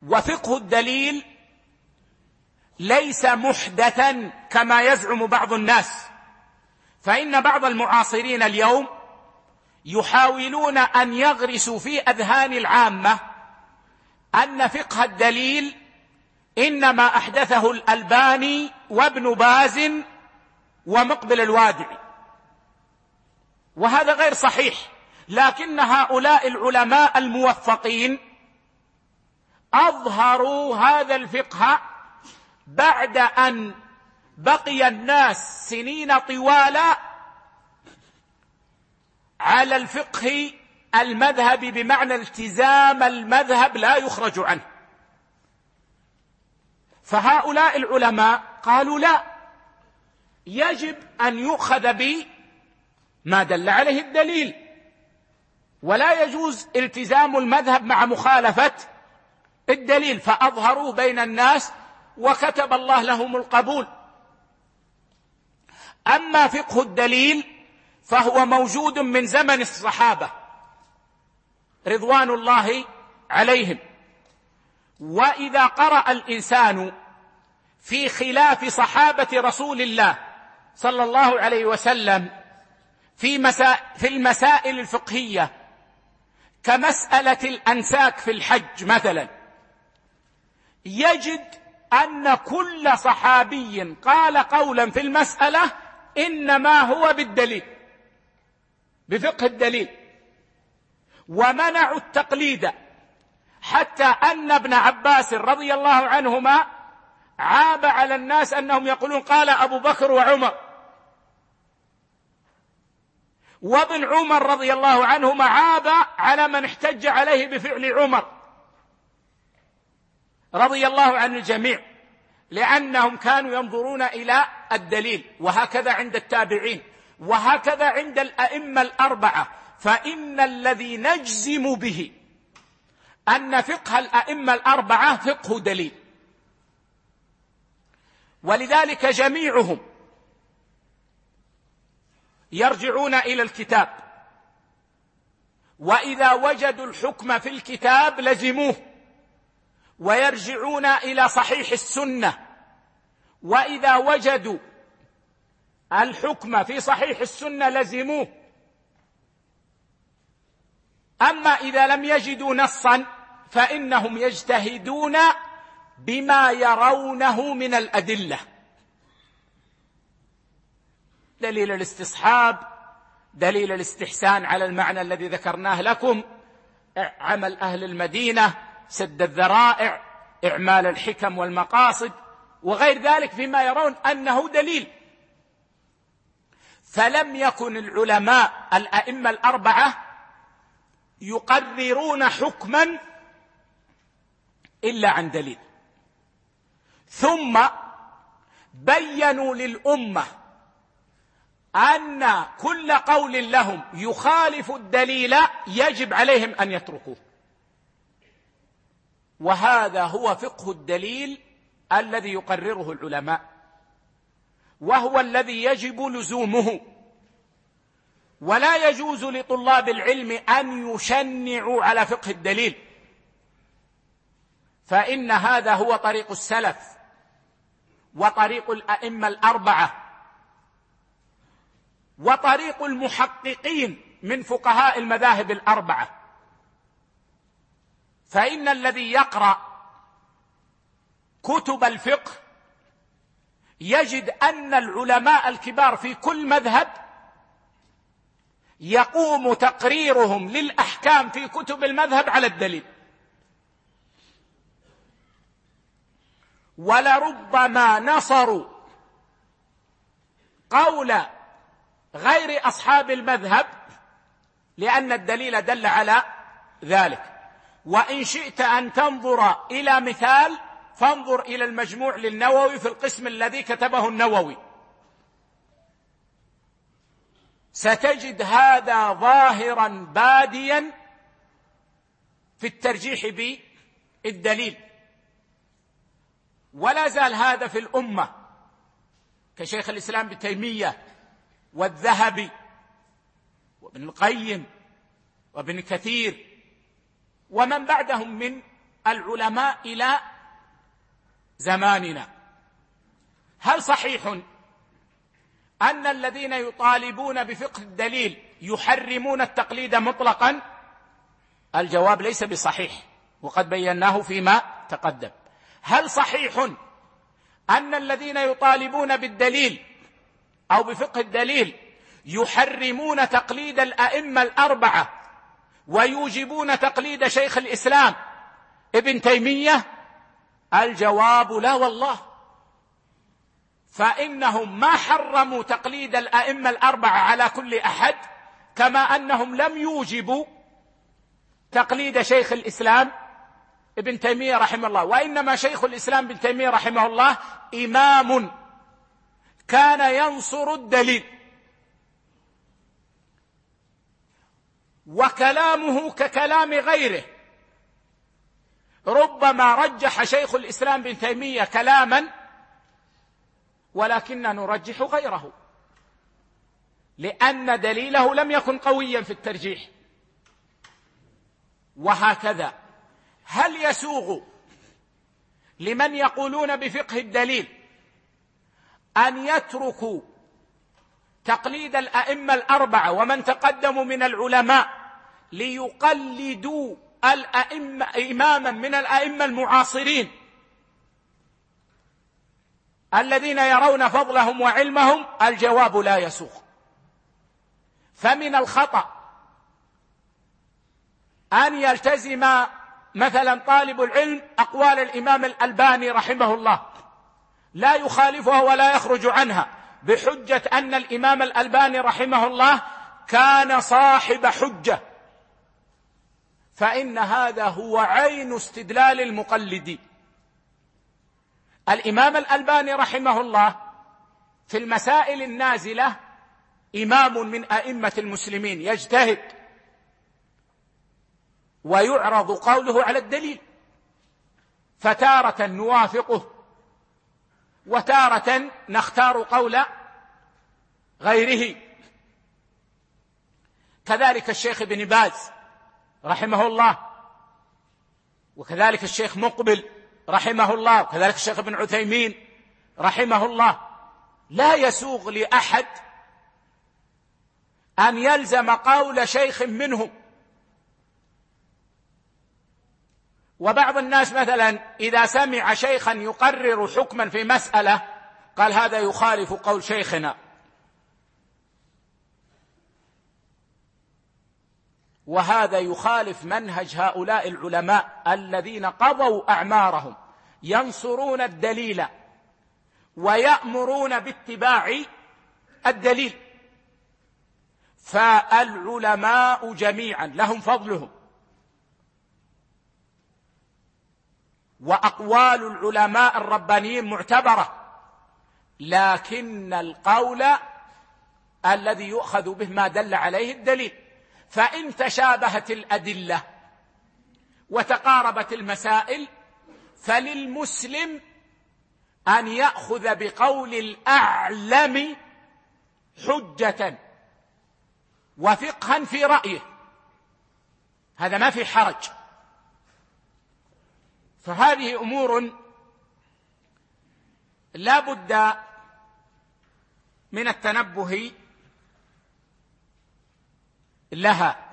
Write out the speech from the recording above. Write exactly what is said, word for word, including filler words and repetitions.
وفقه الدليل ليس محدثا كما يزعم بعض الناس، فإن بعض المعاصرين اليوم يحاولون أن يغرسوا في أذهان العامة أن فقه الدليل إنما أحدثه الألباني وابن باز ومقبل الوادعي، وهذا غير صحيح. لكن هؤلاء العلماء الموفقين أظهروا هذا الفقه بعد أن بقي الناس سنين طوال على الفقه المذهبي، بمعنى التزام المذهب لا يخرج عنه. فهؤلاء العلماء قالوا لا، يجب أن يؤخذ بما دل عليه الدليل، ولا يجوز التزام المذهب مع مخالفة الدليل، فأظهروا بين الناس وكتب الله لهم القبول. أما فقه الدليل فهو موجود من زمن الصحابة رضوان الله عليهم، وإذا قرأ الإنسان في خلاف صحابة رسول الله صلى الله عليه وسلم في, مسا... في المسائل الفقهية كمسألة الأنساك في الحج مثلا، يجد أن كل صحابي قال قولا في المسألة إنما هو بالدليل، بفقه الدليل، ومنعوا التقليد، حتى أن ابن عباس رضي الله عنهما عاب على الناس أنهم يقولون قال أبو بكر وعمر، وابن عمر رضي الله عنهما عاب على من احتج عليه بفعل عمر رضي الله عن الجميع، لأنهم كانوا ينظرون إلى الدليل. وهكذا عند التابعين، وهكذا عند الأئمة الأربعة، فإن الذي نجزم به أن فقه الأئمة الأربعة فقه دليل. ولذلك جميعهم يرجعون إلى الكتاب، وإذا وجدوا الحكم في الكتاب لزموه، ويرجعون إلى صحيح السنة، وإذا وجدوا الحكم في صحيح السنة لزموه. أما إذا لم يجدوا نصا فإنهم يجتهدون بما يرونه من الأدلة، دليل الاستصحاب، دليل الاستحسان على المعنى الذي ذكرناه لكم، عمل أهل المدينة، سد الذرائع، إعمال الحكم والمقاصد، وغير ذلك فيما يرون أنه دليل. فلم يكن العلماء الأئمة الأربعة يقررون حكما إلا عن دليل، ثم بينوا للأمة أن كل قول لهم يخالف الدليل يجب عليهم أن يتركوه. وهذا هو فقه الدليل الذي يقرره العلماء، وهو الذي يجب لزومه. ولا يجوز لطلاب العلم أن يشنعوا على فقه الدليل، فإن هذا هو طريق السلف وطريق الأئمة الأربعة وطريق المحققين من فقهاء المذاهب الأربعة. فإن الذي يقرأ كتب الفقه يجد أن العلماء الكبار في كل مذهب يقوم تقريرهم للأحكام في كتب المذهب على الدليل، ولربما نصروا قول غير أصحاب المذهب لأن الدليل دل على ذلك. وإن شئت أن تنظر إلى مثال فانظر إلى المجموع للنووي في القسم الذي كتبه النووي، ستجد هذا ظاهرا باديا في الترجيح بالدليل. ولا زال هذا في الأمة كشيخ الإسلام ابن تيمية والذهبي وابن القيم وابن كثير ومن بعدهم من العلماء إلى زماننا. هل صحيح أن الذين يطالبون بفقه الدليل يحرمون التقليد مطلقا؟ الجواب ليس بصحيح، وقد بيناه فيما تقدم. هل صحيح أن الذين يطالبون بالدليل أو بفقه الدليل يحرمون تقليد الأئمة الأربعة ويوجبون تقليد شيخ الإسلام ابن تيمية؟ الجواب لا والله، فإنهم ما حرموا تقليد الأئمة الأربعة على كل أحد، كما أنهم لم يوجبوا تقليد شيخ الإسلام ابن تيمية رحمه الله. وإنما شيخ الإسلام ابن تيمية رحمه الله إمام كان ينصر الدليل، وكلامه ككلام غيره. ربما رجح شيخ الإسلام ابن تيمية كلاما ولكننا نرجح غيره، لأن دليله لم يكن قويا في الترجيح. وهكذا هل يسوغ لمن يقولون بفقه الدليل أن يتركوا تقليد الأئمة الأربعة ومن تقدموا من العلماء ليقلدوا الأئمة إماما من الأئمة المعاصرين الذين يرون فضلهم وعلمهم؟ الجواب لا يسوغ. فمن الخطأ أن يلتزم مثلا طالب العلم أقوال الإمام الألباني رحمه الله، لا يخالفها ولا يخرج عنها، بحجة أن الإمام الألباني رحمه الله كان صاحب حجة، فإن هذا هو عين استدلال المقلدين. الإمام الألباني رحمه الله في المسائل النازلة إمام من أئمة المسلمين، يجتهد ويعرض قوله على الدليل، فتارة نوافقه وتارة نختار قول غيره. كذلك الشيخ ابن باز رحمه الله، وكذلك الشيخ مقبل رحمه الله، وكذلك الشيخ ابن عثيمين رحمه الله. لا يسوغ لأحد أن يلزم قول شيخ منهم. وبعض الناس مثلا إذا سمع شيخا يقرر حكما في مسألة قال هذا يخالف قول شيخنا، وهذا يخالف منهج هؤلاء العلماء الذين قضوا أعمارهم ينصرون الدليل ويأمرون باتباع الدليل. فالعلماء جميعا لهم فضلهم، وأقوال العلماء الربانيين معتبرة، لكن القول الذي يؤخذ به ما دل عليه الدليل. فإن تشابهت الأدلة وتقاربت المسائل فللمسلم أن يأخذ بقول الأعلم حجة وفقها في رأيه، هذا ما في حرج. فهذه أمور لا بد من التنبه لها.